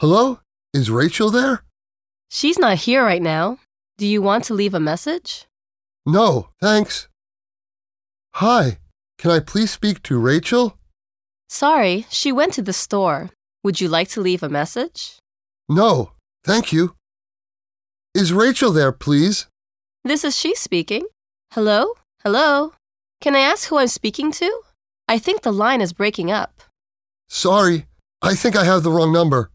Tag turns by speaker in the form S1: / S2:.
S1: Hello? Is Rachel there?
S2: She's not here right now. Do you want to leave a message?
S1: No, thanks. Hi, can I please speak to Rachel?
S2: Sorry, she went to the store. Would you like to leave a message?
S1: No, thank you. Is Rachel there, please?
S2: This is she speaking. Hello? Hello? Can I ask who I'm speaking to? I think the line is breaking up.
S1: Sorry, I think I have the wrong number.